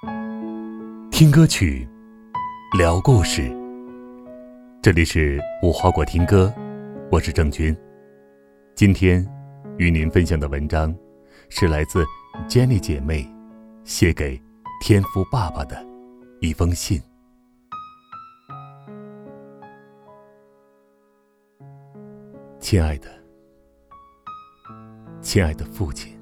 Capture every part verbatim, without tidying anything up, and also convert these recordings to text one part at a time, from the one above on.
听歌曲，聊故事。这里是无花果听歌，我是郑钧。今天与您分享的文章是来自 Jenny 姐妹写给天父爸爸的一封信。亲爱的，亲爱的父亲，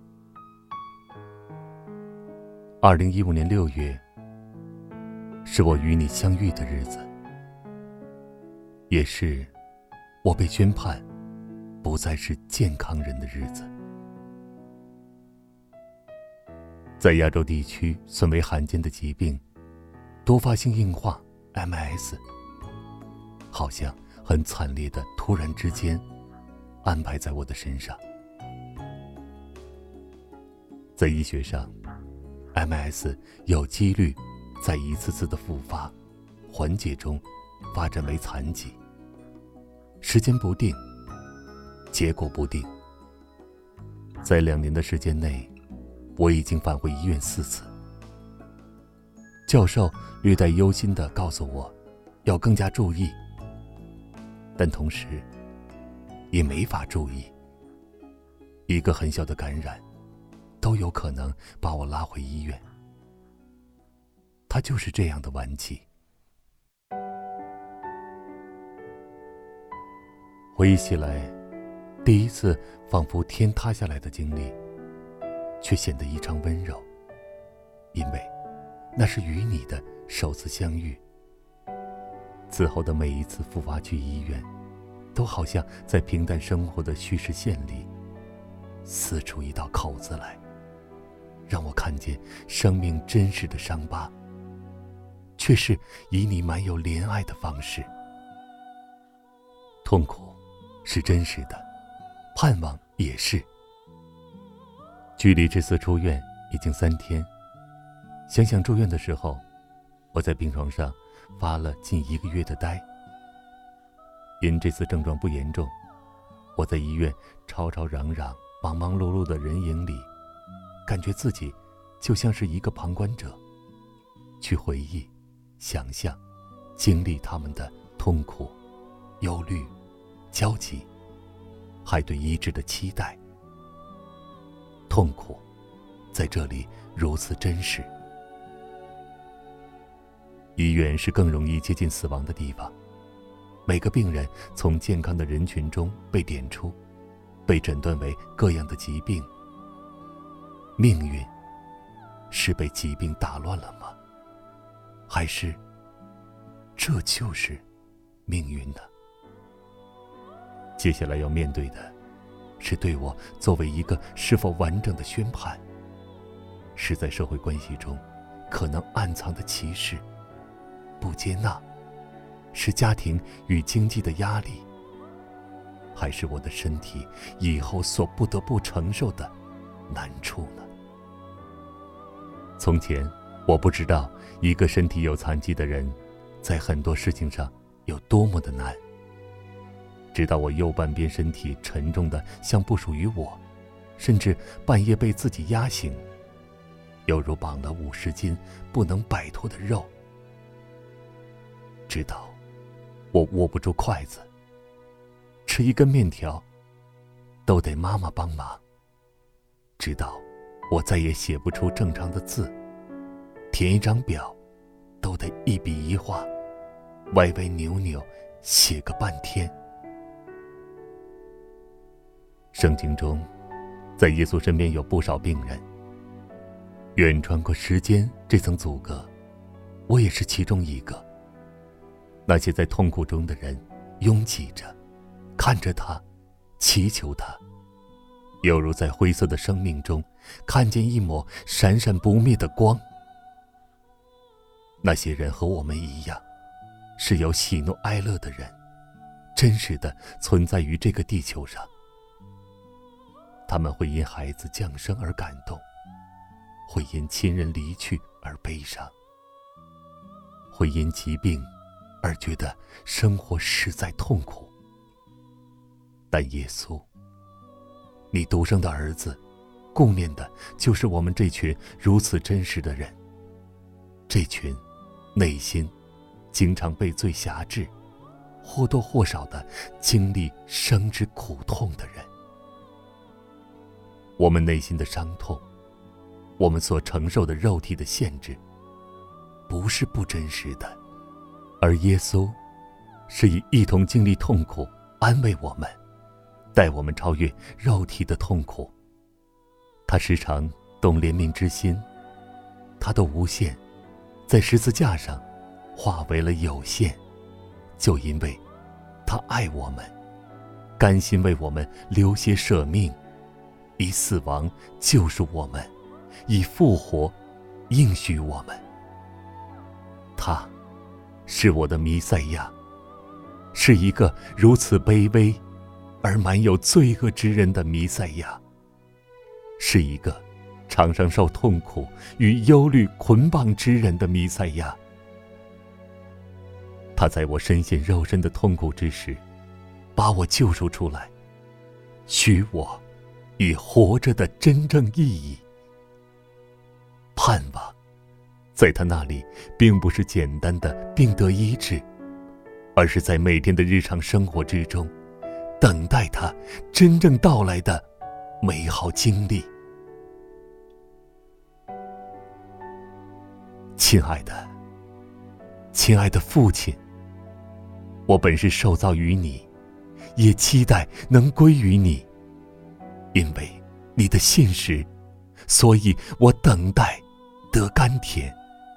二零一五年六月是我与你相遇的日子，也是我被宣判不再是健康人的日子。在亚洲地区算为罕见的疾病多发性硬化 M S， 好像很惨烈的突然之间安排在我的身上。在医学上， M S 有几率在一次次的复发缓解中发展为残疾，时间不定，结果不定。在两年的时间内，我已经返回医院四次。教授略带忧心地告诉我要更加注意，但同时也没法注意，一个很小的感染都有可能把我拉回医院。它就是这样的顽疾。回忆起来，第一次仿佛天塌下来的经历，却显得异常温柔，因为那是与你的首次相遇。此后的每一次复发去医院，都好像在平淡生活的叙事线里撕出一道口子来，让我看见生命真实的伤疤，却是以你满有怜爱的方式。痛苦是真实的，盼望也是。距离这次出院已经三天，想想住院的时候，我在病床上发了近一个月的呆。因这次症状不严重，我在医院吵吵嚷嚷、忙忙碌碌的人影里，感觉自己就像是一个旁观者，去回忆、想象、经历他们的痛苦、忧虑、焦急，还对医治的期待。痛苦在这里如此真实。医院是更容易接近死亡的地方，每个病人从健康的人群中被点出，被诊断为各样的疾病。命运是被疾病打乱了吗？还是这就是命运呢？接下来要面对的是对我作为一个是否完整的宣判，是在社会关系中可能暗藏的歧视、不接纳，是家庭与经济的压力，还是我的身体以后所不得不承受的难处呢？从前我不知道一个身体有残疾的人在很多事情上有多么的难，直到我右半边身体沉重的像不属于我，甚至半夜被自己压醒，犹如绑了五十斤不能摆脱的肉，直到我握不住筷子，吃一根面条都得妈妈帮忙，直到我再也写不出正常的字，填一张表都得一笔一画，歪歪扭扭写个半天。圣经中，在耶稣身边有不少病人，远穿过时间这层阻隔，我也是其中一个。那些在痛苦中的人拥挤着，看着他，祈求他，犹如在灰色的生命中看见一抹闪闪不灭的光。那些人和我们一样，是有喜怒哀乐的人，真实的存在于这个地球上。他们会因孩子降生而感动，会因亲人离去而悲伤，会因疾病而觉得生活实在痛苦。但耶稣，你独生的儿子，顾念的就是我们这群如此真实的人， 这群内心经常被罪辖制，或多或少的经历生之苦痛的人。我们内心的伤痛，我们所承受的肉体的限制，不是不真实的，而耶稣是以一同经历痛苦安慰我们，带我们超越肉体的痛苦。他时常动怜悯之心，他的无限在十字架上化为了有限，就因为他爱我们，甘心为我们流血舍命，以死亡救赎我们，以复活应许我们。他是我的弥赛亚，是一个如此卑微而满有罪恶之人的弥赛亚，是一个常常受痛苦与忧虑捆绑之人的弥赛亚。他在我深陷肉身的痛苦之时，把我救赎出来，许我以活着的真正意义。盼望在他那里并不是简单的病得医治，而是在每天的日常生活之中等待他真正到来的美好经历。亲爱的，亲爱的父亲，我本是受造于你，也期待能归于你，因为你的信实，所以我等待得甘甜。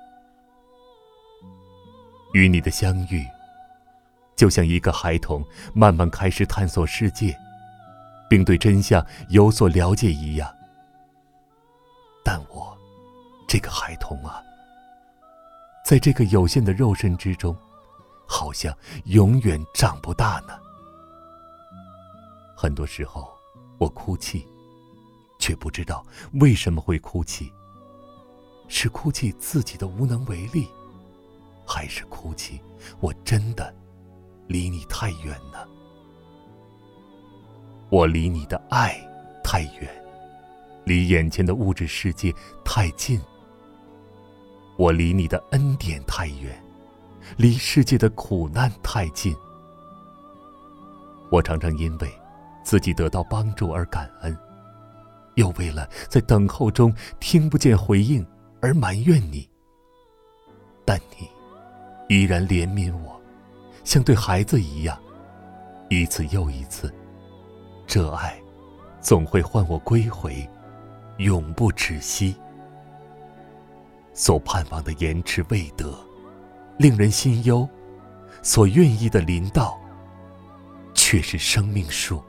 与你的相遇，就像一个孩童慢慢开始探索世界，并对真相有所了解一样。但我这个孩童啊，在这个有限的肉身之中，好像永远长不大呢。很多时候我哭泣，却不知道为什么会哭泣，是哭泣自己的无能为力，还是哭泣我真的离你太远呢？我离你的爱太远，离眼前的物质世界太近。我离你的恩典太远，离世界的苦难太近。我常常因为自己得到帮助而感恩，又为了在等候中听不见回应而埋怨你。但你依然怜悯我，像对孩子一样，一次又一次。这爱总会唤我归回，永不止息。所盼望的延迟未得，令人心忧；所愿意的临到，却是生命树。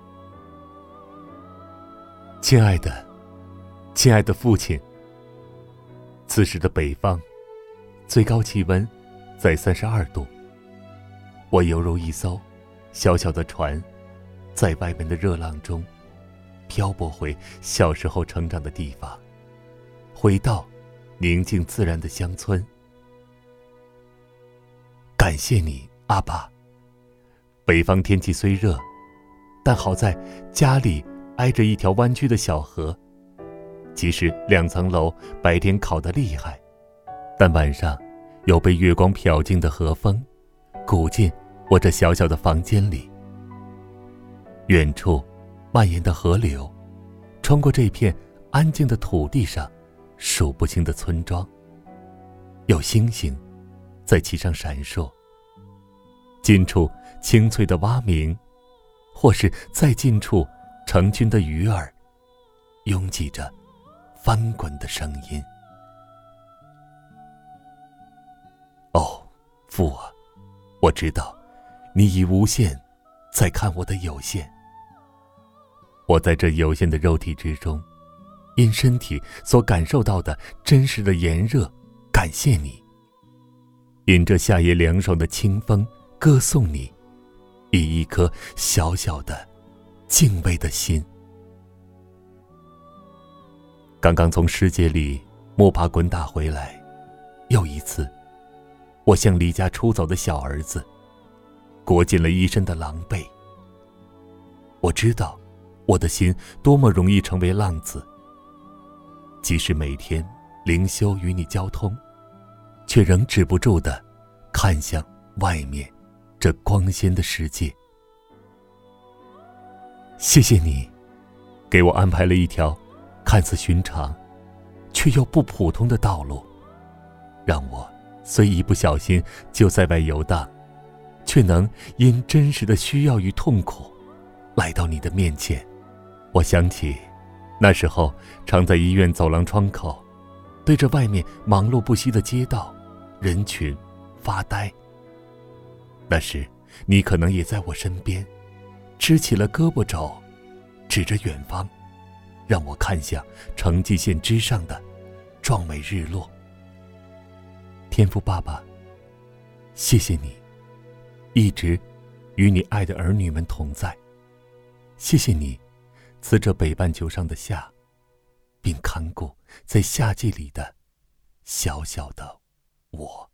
亲爱的，亲爱的父亲，此时的北方，最高气温在三十二度。我犹如一艘小小的船，在外面的热浪中漂泊回小时候成长的地方，回到宁静自然的乡村。感谢你，阿爸。北方天气虽热，但好在家里挨着一条弯曲的小河，即使两层楼白天烤得厉害，但晚上有被月光瞟进的河风鼓进我这小小的房间里。远处蔓延的河流穿过这片安静的土地上，数不清的村庄，有星星在其上闪烁。近处清脆的蛙鸣，或是再近处成群的鱼儿拥挤着翻滚的声音。哦，父啊，我知道你以无限在看我的有限。我在这有限的肉体之中，因身体所感受到的真实的炎热，感谢你；因这夏夜凉爽的清风，歌颂你，以一颗小小的敬畏的心。刚刚从世界里摸爬滚打回来，又一次，我像离家出走的小儿子，裹紧了一身的狼狈。我知道我的心多么容易成为浪子，即使每天灵修与你交通， 却仍止不住地看向外面这光鲜的世界。谢谢你，给我安排了一条看似寻常，却又不普通的道路，让我虽一不小心就在外游荡，却能因真实的需要与痛苦，来到你的面前。我想起那时候常在医院走廊窗口，对着外面忙碌不息的街道、人群发呆。那时你可能也在我身边，支起了胳膊肘，指着远方，让我看向城际线之上的壮美日落。天父爸爸，谢谢你一直与你爱的儿女们同在，谢谢你赐这北半球上的夏，并看顾在夏季里的小小的我。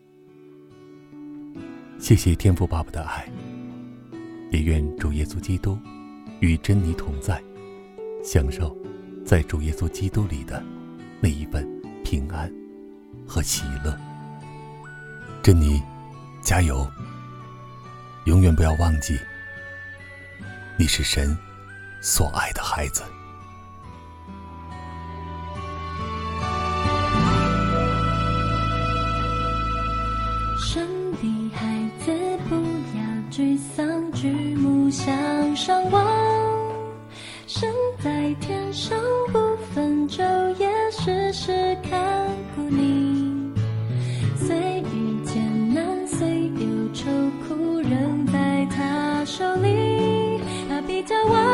谢谢天父爸爸的爱，也愿主耶稣基督与珍妮同在，享受在主耶稣基督里的那一份平安和喜乐。珍妮，加油！永远不要忘记，你是神所爱的孩子。 神的孩子，不要沮丧，举目向上望。神在天上不分昼夜，时时看顾你。虽遇艰难，虽有愁苦，仍在他手里，他必叫我